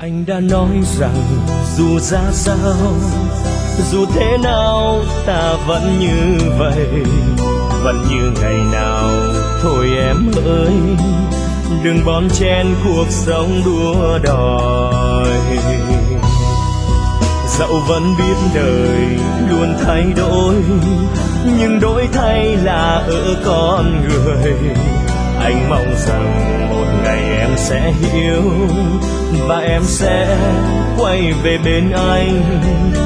Anh đã nói rằng dù ra sao, dù thế nào ta vẫn như vậy, vẫn như ngày nào. Thôi em ơi, đừng bon chen cuộc sống đua đòi. Dẫu vẫn biết đời luôn thay đổi, nhưng đổi thay là ở con người. Anh mong rằng một ngày em sẽ hiểu và em sẽ quay về bên anh.